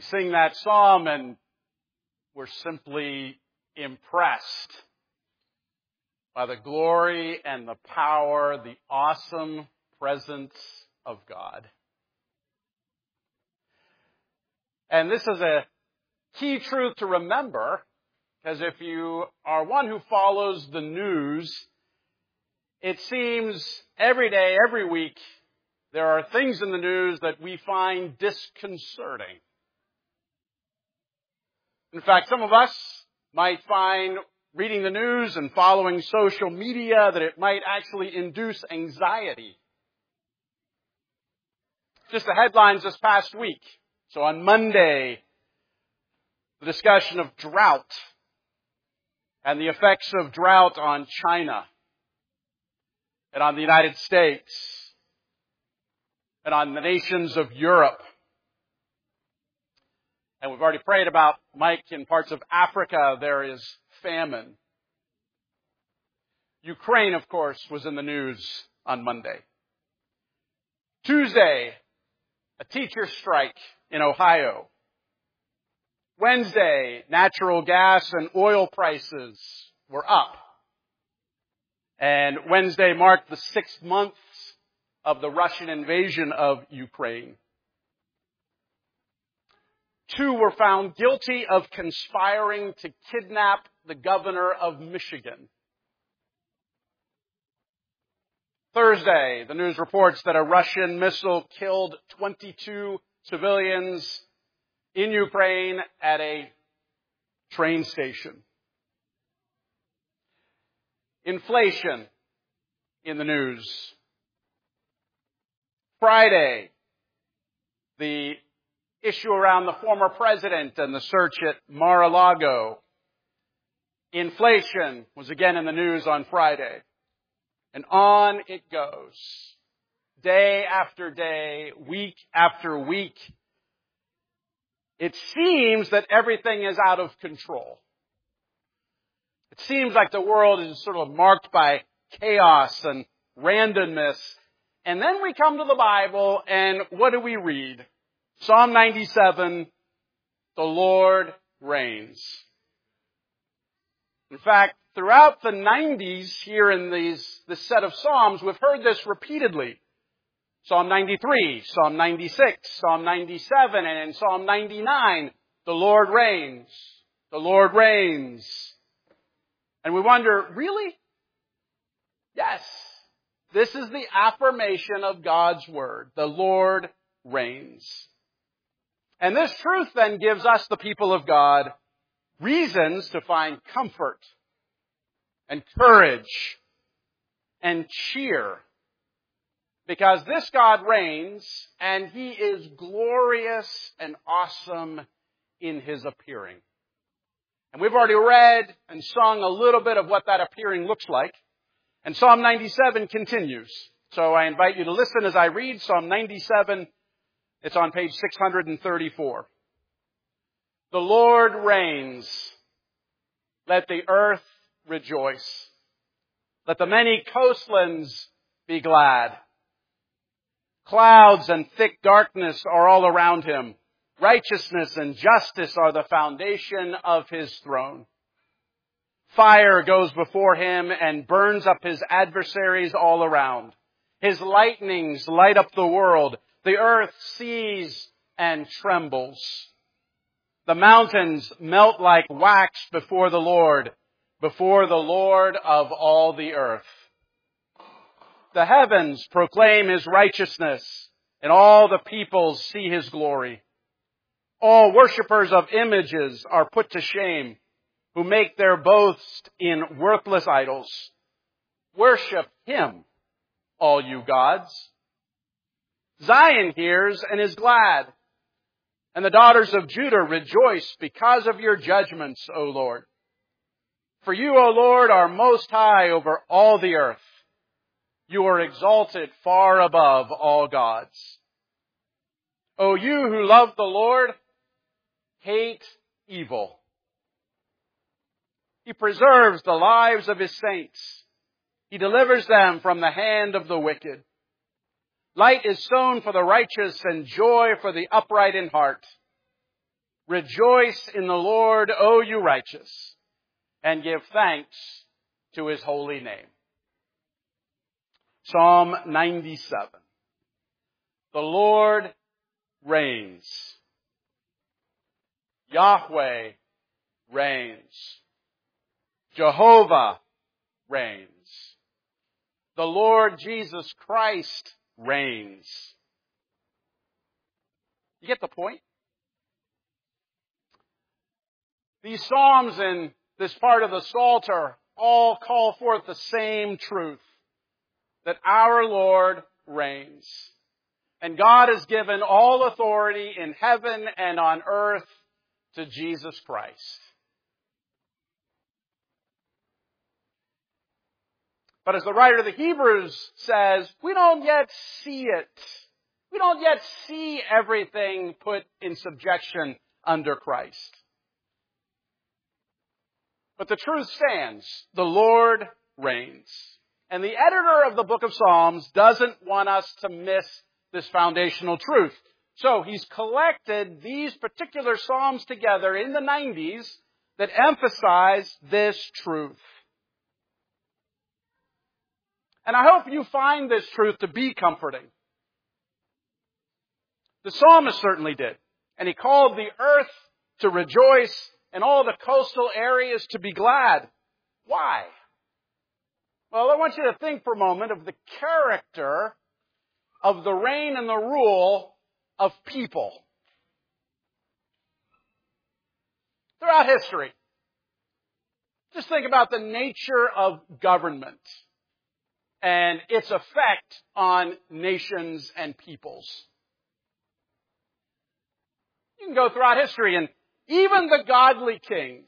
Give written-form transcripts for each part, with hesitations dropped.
We sing that psalm and we're simply impressed by the glory and the power, the awesome presence of God. And this is a key truth to remember, because if you are one who follows the news, it seems every day, every week, there are things in the news that we find disconcerting. In fact, some of us might find reading the news and following social media that it might actually induce anxiety. Just the headlines this past week. So on Monday, the discussion of drought and the effects of drought on China and on the United States and on the nations of Europe. And we've already prayed about, Mike, in parts of Africa there is famine. Ukraine, of course, was in the news on Monday. Tuesday, a teacher strike in Ohio. Wednesday, natural gas and oil prices were up. And Wednesday marked the 6th month of the Russian invasion of Ukraine. 2 were found guilty of conspiring to kidnap the governor of Michigan. Thursday, the news reports that a Russian missile killed 22 civilians in Ukraine at a train station. Inflation in the news. Friday, the issue around the former president and the search at Mar-a-Lago. Inflation was again in the news on Friday. And on it goes. Day after day, week after week. It seems that everything is out of control. It seems like the world is sort of marked by chaos and randomness. And then we come to the Bible, and what do we read? Psalm 97, the Lord reigns. In fact, throughout the 90s here in this set of Psalms, we've heard this repeatedly. Psalm 93, Psalm 96, Psalm 97, and in Psalm 99, the Lord reigns. The Lord reigns. And we wonder, really? Yes. This is the affirmation of God's Word. The Lord reigns. And this truth then gives us, the people of God, reasons to find comfort and courage and cheer. Because this God reigns, and He is glorious and awesome in His appearing. And we've already read and sung a little bit of what that appearing looks like. And Psalm 97 continues. So I invite you to listen as I read Psalm 97. It's on page 634. The Lord reigns. Let the earth rejoice. Let the many coastlands be glad. Clouds and thick darkness are all around Him. Righteousness and justice are the foundation of His throne. Fire goes before Him and burns up His adversaries all around. His lightnings light up the world. The earth sees and trembles. The mountains melt like wax before the Lord of all the earth. The heavens proclaim His righteousness, and all the peoples see His glory. All worshippers of images are put to shame, who make their boast in worthless idols. Worship Him, all you gods. Zion hears and is glad, and the daughters of Judah rejoice because of your judgments, O Lord. For you, O Lord, are most high over all the earth. You are exalted far above all gods. O you who love the Lord, hate evil. He preserves the lives of His saints. He delivers them from the hand of the wicked. Light is sown for the righteous and joy for the upright in heart. Rejoice in the Lord, O you righteous, and give thanks to his holy name. Psalm 97. The Lord reigns. Yahweh reigns. Jehovah reigns. The Lord Jesus Christ reigns. You get the point? These psalms in this part of the Psalter all call forth the same truth, that our Lord reigns. And God has given all authority in heaven and on earth to Jesus Christ. But as the writer of the Hebrews says, we don't yet see it. We don't yet see everything put in subjection under Christ. But the truth stands. The Lord reigns. And the editor of the book of Psalms doesn't want us to miss this foundational truth. So he's collected these particular psalms together in the 90s that emphasize this truth. And I hope you find this truth to be comforting. The psalmist certainly did. And he called the earth to rejoice and all the coastal areas to be glad. Why? Well, I want you to think for a moment of the character of the reign and the rule of people. Throughout history, just think about the nature of government and its effect on nations and peoples. You can go throughout history, and even the godly kings,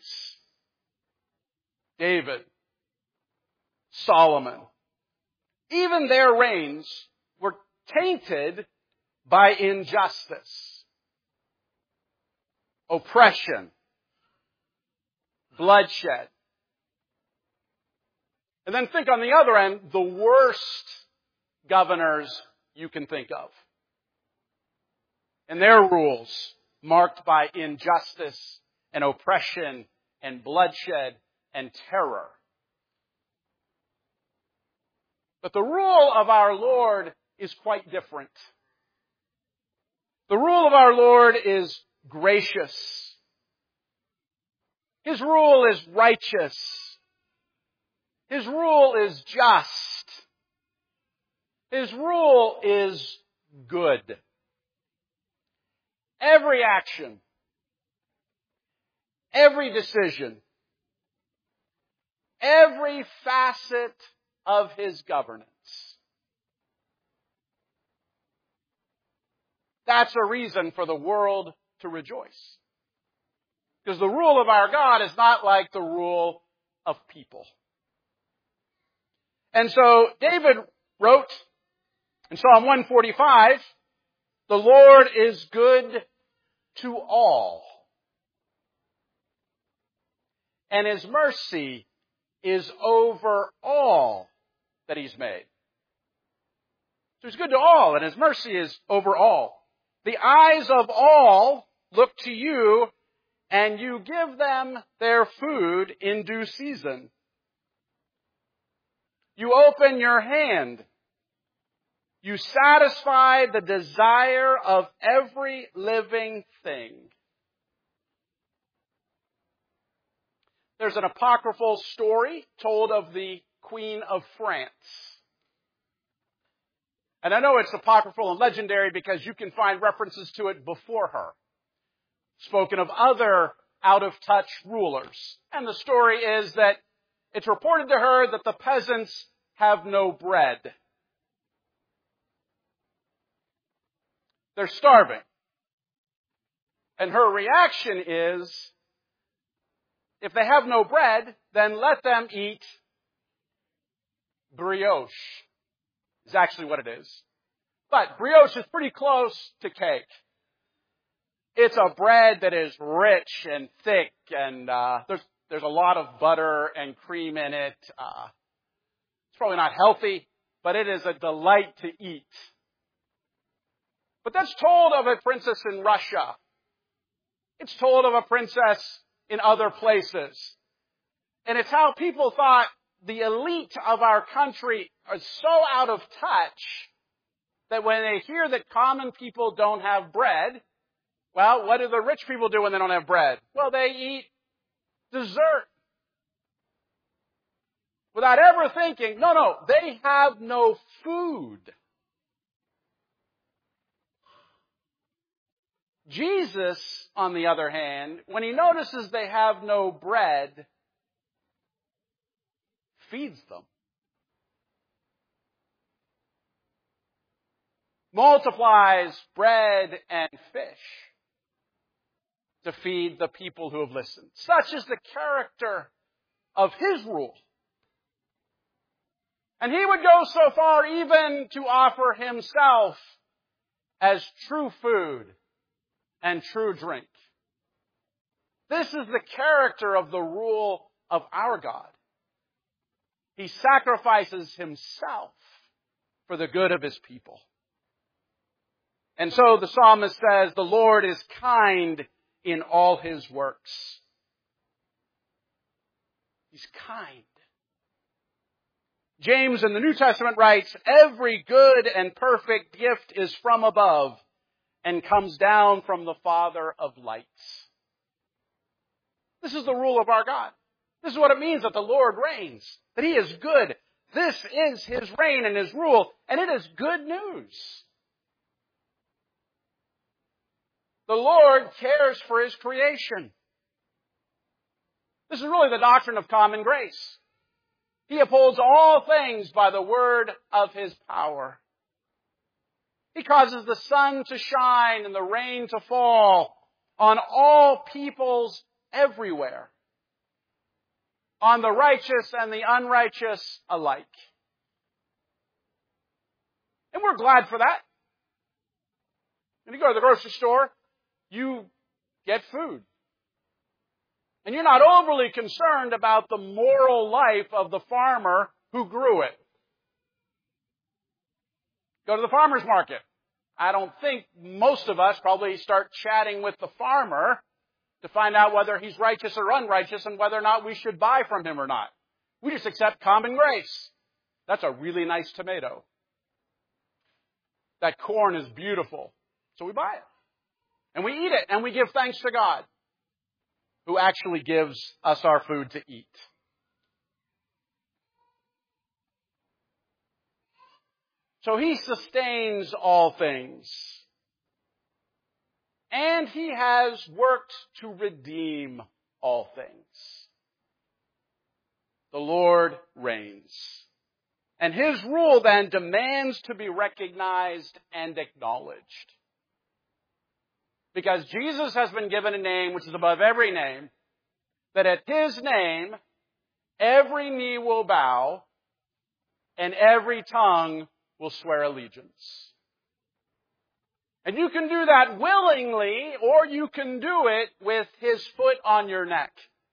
David, Solomon, even their reigns were tainted by injustice, oppression, bloodshed. And then think on the other end, the worst governors you can think of. And their rules marked by injustice and oppression and bloodshed and terror. But the rule of our Lord is quite different. The rule of our Lord is gracious. His rule is righteous. His rule is just. His rule is good. Every action, every decision, every facet of his governance. That's a reason for the world to rejoice. Because the rule of our God is not like the rule of people. And so David wrote in Psalm 145, the Lord is good to all, and his mercy is over all that he's made. So he's good to all, and his mercy is over all. The eyes of all look to you, and you give them their food in due season. You open your hand. You satisfy the desire of every living thing. There's an apocryphal story told of the Queen of France. And I know it's apocryphal and legendary because you can find references to it before her, spoken of other out-of-touch rulers. And the story is that it's reported to her that the peasants have no bread. They're starving. And her reaction is, if they have no bread, then let them eat brioche. Is actually what it is. But brioche is pretty close to cake. It's a bread that is rich and thick, and there's a lot of butter and cream in it. It's probably not healthy, but it is a delight to eat. But that's told of a princess in Russia. It's told of a princess in other places. And it's how people thought the elite of our country are so out of touch that when they hear that common people don't have bread, well, what do the rich people do when they don't have bread? Well, they eat dessert. Without ever thinking, no, they have no food. Jesus, on the other hand, when he notices they have no bread, feeds them. Multiplies bread and fish to feed the people who have listened. Such is the character of his rule. And he would go so far even to offer himself as true food and true drink. This is the character of the rule of our God. He sacrifices himself for the good of his people. And so the psalmist says, the Lord is kind in all his works. He's kind. James in the New Testament writes, every good and perfect gift is from above and comes down from the Father of lights. This is the rule of our God. This is what it means that the Lord reigns, that he is good. This is his reign and his rule, and it is good news. The Lord cares for his creation. This is really the doctrine of common grace. He upholds all things by the word of his power. He causes the sun to shine and the rain to fall on all peoples everywhere, on the righteous and the unrighteous alike. And we're glad for that. When you go to the grocery store, you get food. And you're not overly concerned about the moral life of the farmer who grew it. Go to the farmer's market. I don't think most of us probably start chatting with the farmer to find out whether he's righteous or unrighteous and whether or not we should buy from him or not. We just accept common grace. That's a really nice tomato. That corn is beautiful. So we buy it. And we eat it. And we give thanks to God, who actually gives us our food to eat. So he sustains all things. And he has worked to redeem all things. The Lord reigns. And his rule then demands to be recognized and acknowledged. Because Jesus has been given a name which is above every name, that at his name every knee will bow and every tongue will swear allegiance. And you can do that willingly, or you can do it with his foot on your neck.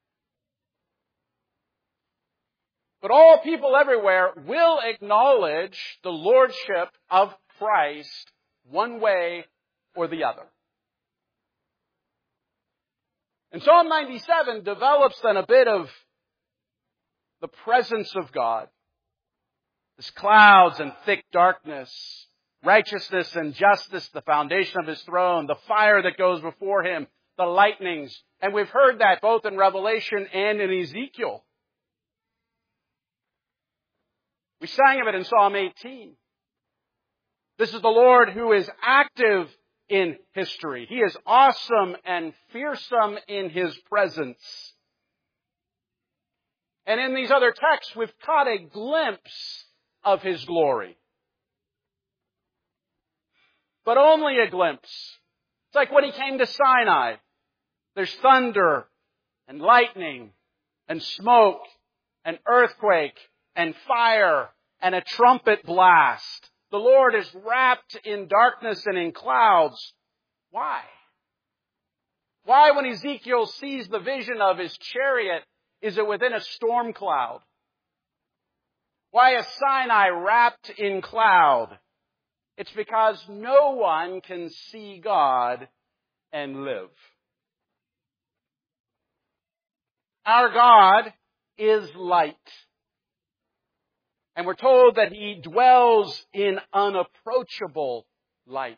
But all people everywhere will acknowledge the lordship of Christ one way or the other. And Psalm 97 develops then a bit of the presence of God. This clouds and thick darkness, righteousness and justice, the foundation of his throne, the fire that goes before him, the lightnings. And we've heard that both in Revelation and in Ezekiel. We sang of it in Psalm 18. This is the Lord who is active in history. He is awesome and fearsome in his presence. And in these other texts, we've caught a glimpse of his glory. But only a glimpse. It's like when he came to Sinai. There's thunder and lightning and smoke and earthquake and fire and a trumpet blast. The Lord is wrapped in darkness and in clouds. Why? Why, when Ezekiel sees the vision of his chariot, is it within a storm cloud? Why is Sinai wrapped in cloud? It's because no one can see God and live. Our God is light. And we're told that He dwells in unapproachable light.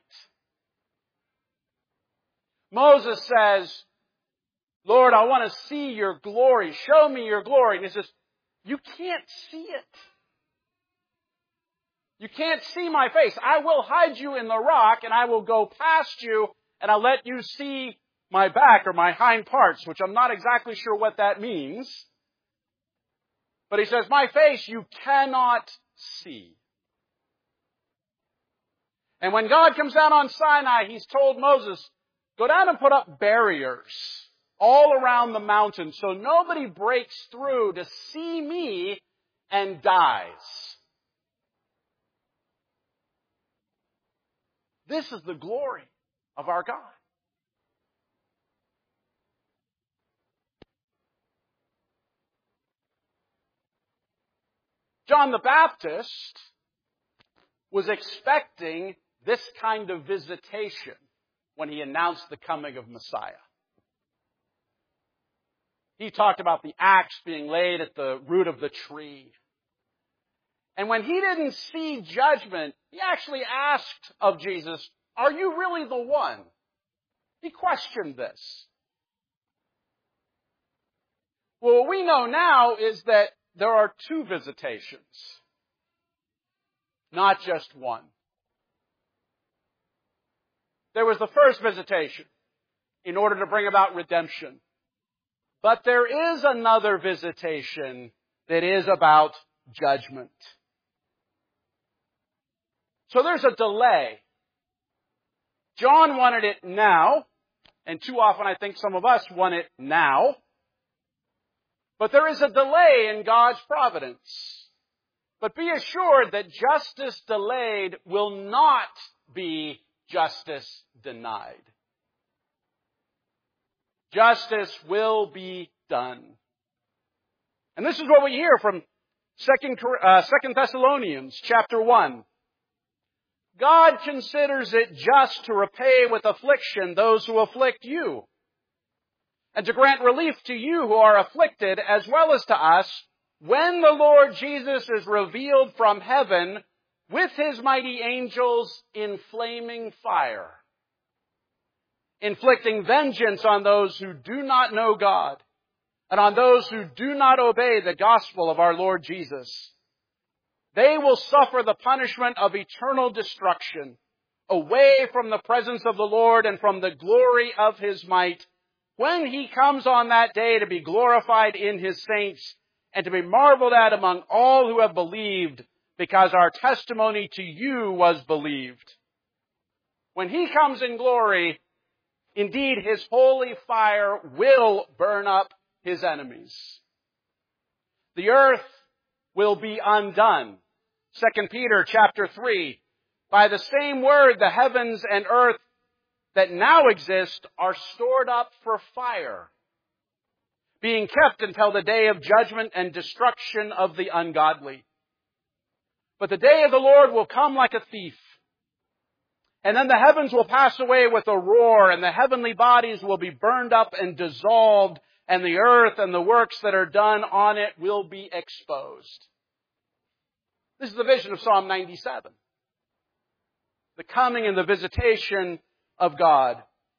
Moses says, Lord, I want to see your glory. Show me your glory. And He says, you can't see it. You can't see my face. I will hide you in the rock, and I will go past you, and I'll let you see my back or my hind parts, which I'm not exactly sure what that means. But He says, my face you cannot see. And when God comes down on Sinai, He's told Moses, go down and put up barriers all around the mountain so nobody breaks through to see me and dies. This is the glory of our God. John the Baptist was expecting this kind of visitation when he announced the coming of Messiah. He talked about the axe being laid at the root of the tree. And when he didn't see judgment, he actually asked of Jesus, are you really the one? He questioned this. Well, what we know now is that there are two visitations, not just one. There was the first visitation in order to bring about redemption. But there is another visitation that is about judgment. So there's a delay. John wanted it now, and too often I think some of us want it now. But there is a delay in God's providence. But be assured that justice delayed will not be justice denied. Justice will be done. And this is what we hear from 2 Thessalonians chapter 1. God considers it just to repay with affliction those who afflict you, and to grant relief to you who are afflicted, as well as to us, when the Lord Jesus is revealed from heaven with His mighty angels in flaming fire, inflicting vengeance on those who do not know God, and on those who do not obey the gospel of our Lord Jesus. They will suffer the punishment of eternal destruction, away from the presence of the Lord and from the glory of His might, when He comes on that day to be glorified in His saints and to be marveled at among all who have believed, because our testimony to you was believed. When He comes in glory, indeed His holy fire will burn up His enemies. The earth will be undone. 2 Peter chapter 3. By the same word, the heavens and earth that now exist are stored up for fire, being kept until the day of judgment and destruction of the ungodly. But the day of the Lord will come like a thief. And then the heavens will pass away with a roar, and the heavenly bodies will be burned up and dissolved, and the earth and the works that are done on it will be exposed. This is the vision of Psalm 97. The coming and the visitation of God.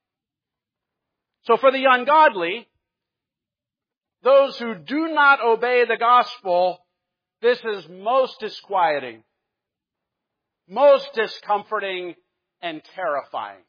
So for the ungodly, those who do not obey the gospel, this is most disquieting, most discomforting, and terrifying.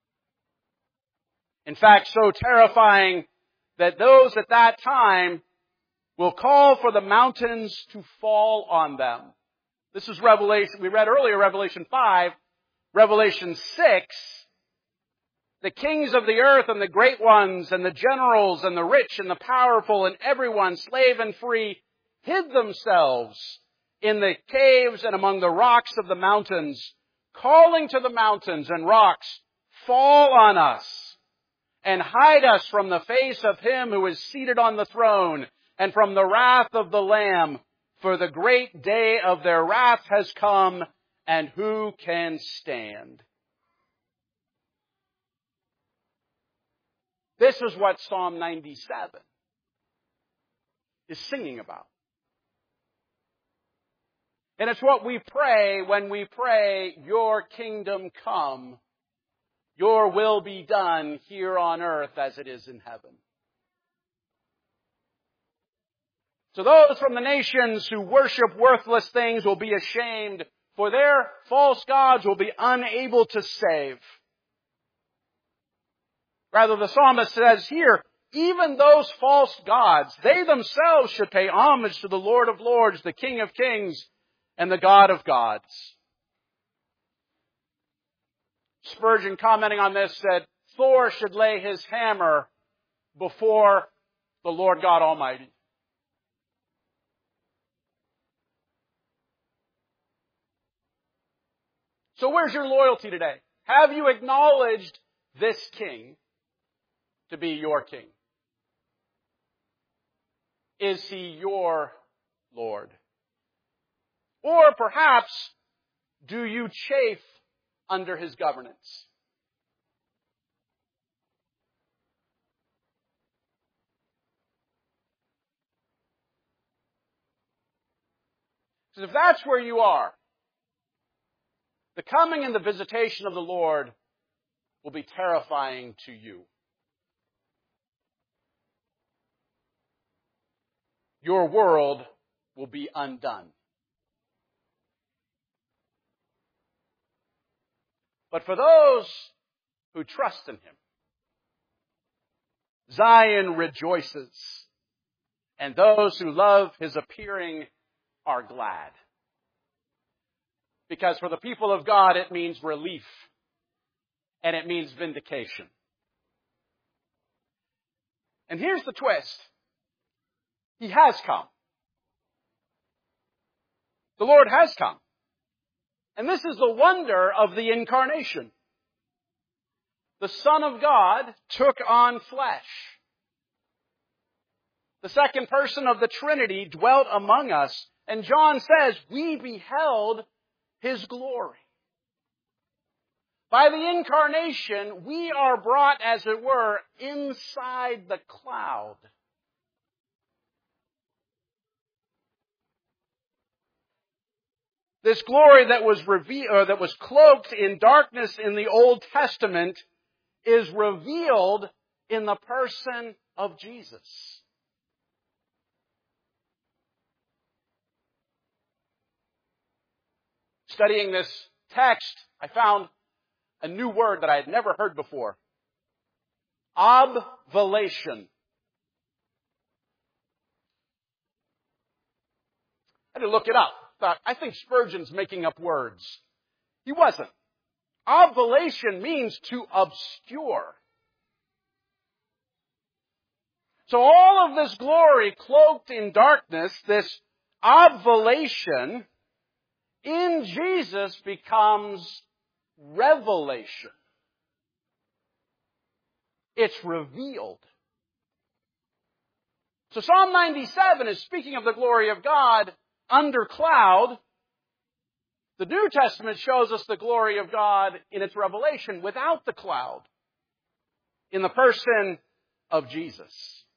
In fact, so terrifying that those at that time will call for the mountains to fall on them. This is Revelation. We read earlier Revelation 5. Revelation 6. The kings of the earth and the great ones and the generals and the rich and the powerful and everyone, slave and free, hid themselves in the caves and among the rocks of the mountains, calling to the mountains and rocks, fall on us and hide us from the face of Him who is seated on the throne and from the wrath of the Lamb. For the great day of their wrath has come, and who can stand? This is what Psalm 97 is singing about. And it's what we pray when we pray, your kingdom come, your will be done here on earth as it is in heaven. So those from the nations who worship worthless things will be ashamed, for their false gods will be unable to save. Rather, the psalmist says here, even those false gods, they themselves should pay homage to the Lord of Lords, the King of Kings, and the God of gods. Spurgeon, commenting on this, said, Thor should lay his hammer before the Lord God Almighty. So where's your loyalty today? Have you acknowledged this king to be your king? Is he your Lord? Or perhaps, do you chafe under his governance? Because if that's where you are, the coming and the visitation of the Lord will be terrifying to you. Your world will be undone. But for those who trust in him, Zion rejoices, and those who love his appearing are glad. Because for the people of God, it means relief, and it means vindication. And here's the twist. He has come. The Lord has come. And this is the wonder of the incarnation. The Son of God took on flesh. The second person of the Trinity dwelt among us. And John says, we beheld his glory. By the incarnation, we are brought, as it were, inside the cloud. This glory that was cloaked in darkness in the Old Testament is revealed in the person of Jesus. Studying this text, I found a new word that I had never heard before. Obvolation. I had to look it up. I think Spurgeon's making up words. He wasn't. Obvolation means to obscure. So all of this glory cloaked in darkness, this obvolation, in Jesus becomes revelation. It's revealed. So Psalm 97 is speaking of the glory of God under cloud. The New Testament shows us the glory of God in its revelation without the cloud, in the person of Jesus.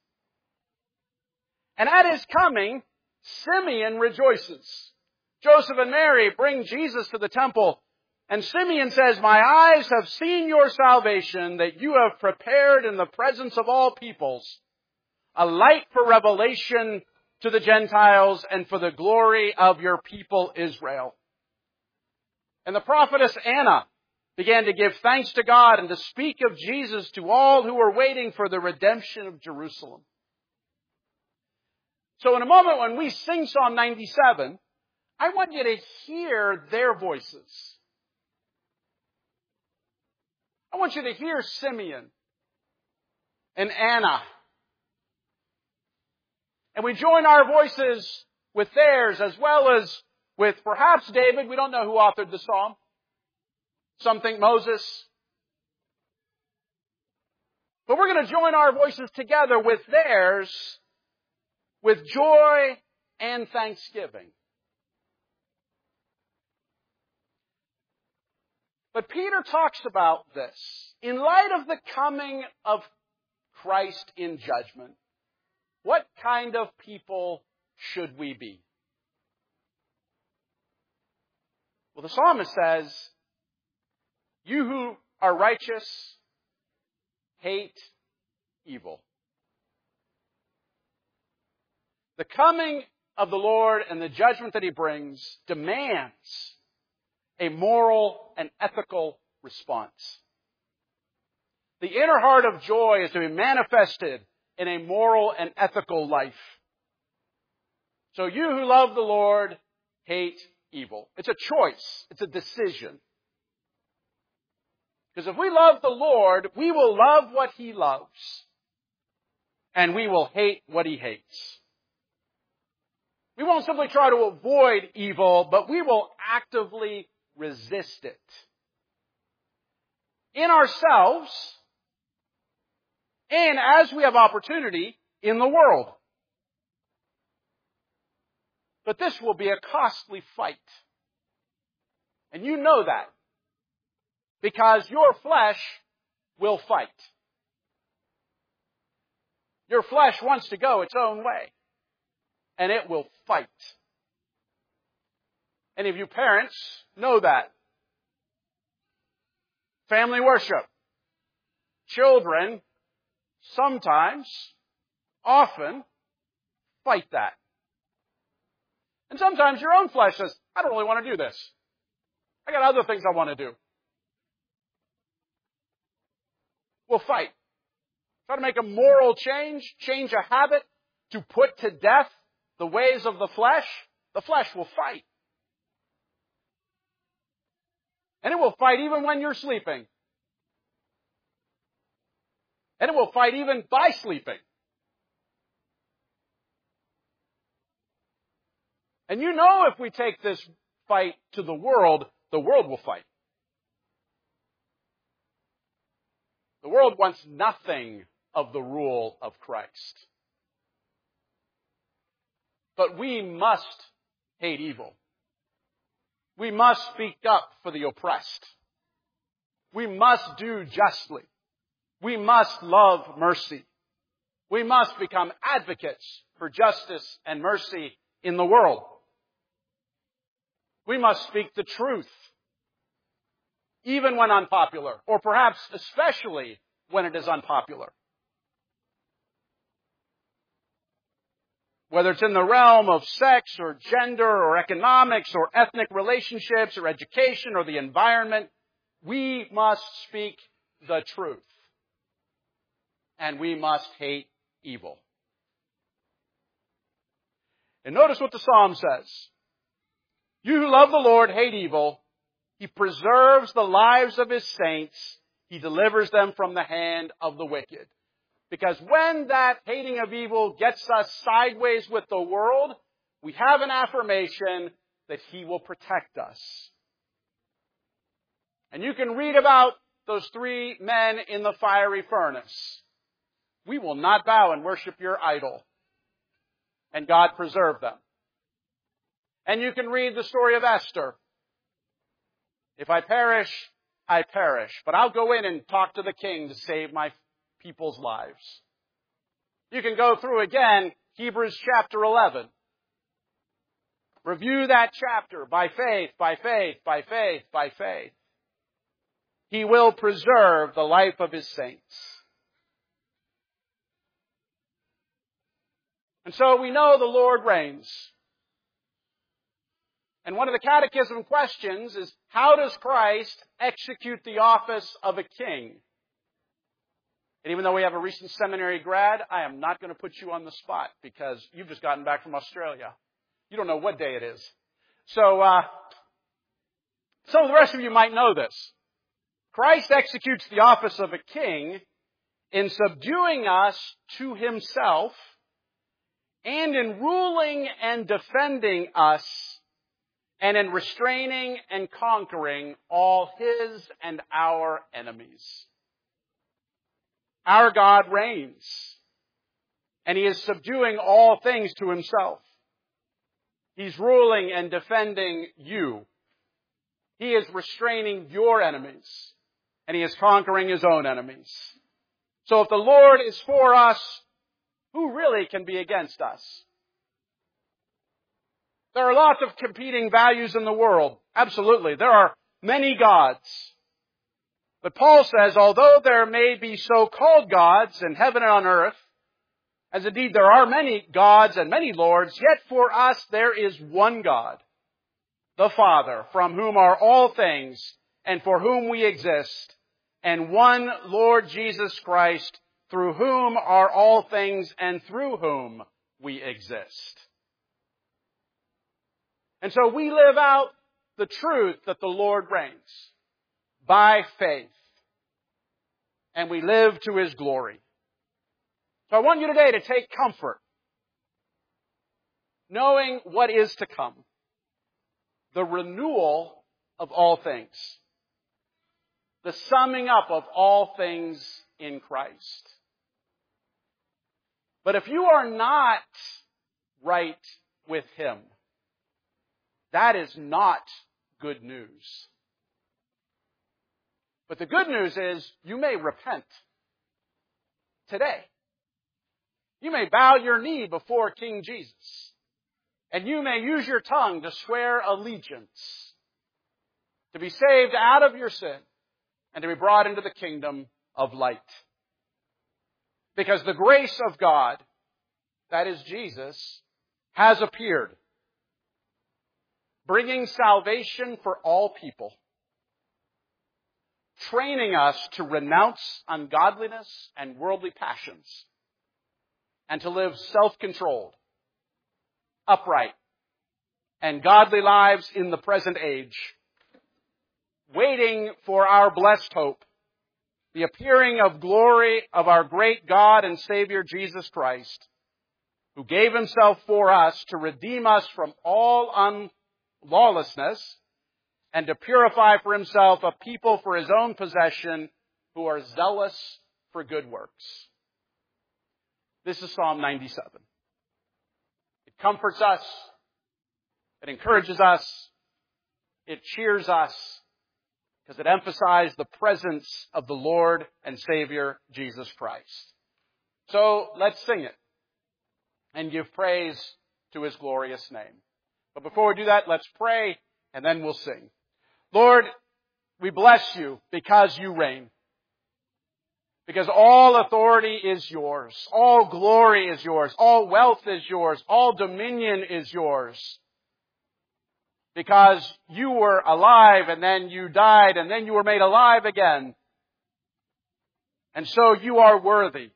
And at his coming, Simeon rejoices. Joseph and Mary bring Jesus to the temple, and Simeon says, my eyes have seen your salvation that you have prepared in the presence of all peoples, a light for revelation to the Gentiles and for the glory of your people Israel. And the prophetess Anna began to give thanks to God and to speak of Jesus to all who were waiting for the redemption of Jerusalem. So in a moment when we sing Psalm 97, I want you to hear their voices. I want you to hear Simeon and Anna. And we join our voices with theirs as well as with perhaps David. We don't know who authored the psalm. Some think Moses. But we're going to join our voices together with theirs with joy and thanksgiving. But Peter talks about this. In light of the coming of Christ in judgment, What kind of people should we be? Well, the psalmist says, you who are righteous hate evil. The coming of the Lord and the judgment that He brings demands a moral and ethical response. The inner heart of joy is to be manifested in a moral and ethical life. So you who love the Lord hate evil. It's a choice. It's a decision. Because if we love the Lord, we will love what He loves. And we will hate what He hates. We won't simply try to avoid evil, but we will actively resist it. In ourselves, and as we have opportunity, in the world. But this will be a costly fight. And you know that. Because your flesh will fight. Your flesh wants to go its own way. And it will fight. Any of you parents know that. Family worship. Children sometimes, often, fight that. And sometimes your own flesh says, I don't really want to do this. I got other things I want to do. We'll fight. Try to make a moral change a habit, to put to death the ways of the flesh will fight. And it will fight even when you're sleeping. And it will fight even by sleeping. And you know if we take this fight to the world will fight. The world wants nothing of the rule of Christ. But we must hate evil. We must speak up for the oppressed. We must do justly. We must love mercy. We must become advocates for justice and mercy in the world. We must speak the truth, even when unpopular, or perhaps especially when it is unpopular. Whether it's in the realm of sex or gender or economics or ethnic relationships or education or the environment, we must speak the truth. And we must hate evil. And notice what the Psalm says. You who love the Lord hate evil. He preserves the lives of His saints. He delivers them from the hand of the wicked. Because when that hating of evil gets us sideways with the world, we have an affirmation that He will protect us. And you can read about those 3 men in the fiery furnace. We will not bow and worship your idol. And God preserved them. And you can read the story of Esther. If I perish, I perish. But I'll go in and talk to the king to save my people's lives. You can go through again Hebrews chapter 11. Review that chapter by faith, by faith, by faith, by faith. He will preserve the life of His saints. And so we know the Lord reigns. And one of the catechism questions is, how does Christ execute the office of a king? And even though we have a recent seminary grad, I am not going to put you on the spot because you've just gotten back from Australia. You don't know what day it is. So some of the rest of you might know this. Christ executes the office of a king in subduing us to Himself and in ruling and defending us and in restraining and conquering all His and our enemies. Our God reigns, and He is subduing all things to Himself. He's ruling and defending you. He is restraining your enemies, and He is conquering His own enemies. So if the Lord is for us, who really can be against us? There are lots of competing values in the world. Absolutely. There are many gods. But Paul says, although there may be so-called gods in heaven and on earth, as indeed there are many gods and many lords, yet for us there is one God, the Father, from whom are all things and for whom we exist, and one Lord Jesus Christ, through whom are all things and through whom we exist. And so we live out the truth that the Lord reigns by faith. And we live to His glory. So I want you today to take comfort, knowing what is to come. The renewal of all things. The summing up of all things in Christ. But if you are not right with Him, that is not good news. But the good news is you may repent today. You may bow your knee before King Jesus. And you may use your tongue to swear allegiance, to be saved out of your sin, and to be brought into the kingdom of light. Because the grace of God, that is Jesus, has appeared, bringing salvation for all people, training us to renounce ungodliness and worldly passions, and to live self-controlled, upright, and godly lives in the present age, waiting for our blessed hope, the appearing of glory of our great God and Savior Jesus Christ, who gave Himself for us to redeem us from all lawlessness, and to purify for Himself a people for His own possession who are zealous for good works. This is Psalm 97. It comforts us. It encourages us. It cheers us, because it emphasizes the presence of the Lord and Savior Jesus Christ. So let's sing it and give praise to His glorious name. But before we do that, let's pray, and then we'll sing. Lord, we bless You because You reign. Because all authority is Yours. All glory is Yours. All wealth is Yours. All dominion is Yours. Because You were alive, and then You died, and then You were made alive again. And so You are worthy.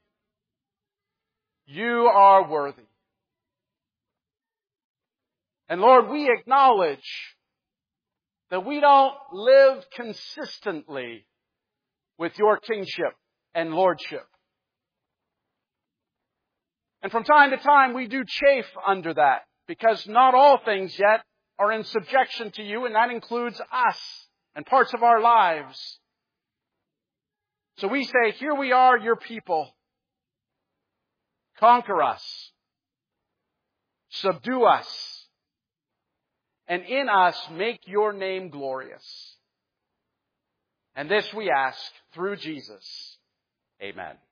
You are worthy. And Lord, we acknowledge that we don't live consistently with Your kingship and lordship. And from time to time we do chafe under that, because not all things yet are in subjection to You, and that includes us and parts of our lives. So we say, here we are, Your people. Conquer us. Subdue us. And in us, make Your name glorious. And this we ask through Jesus. Amen.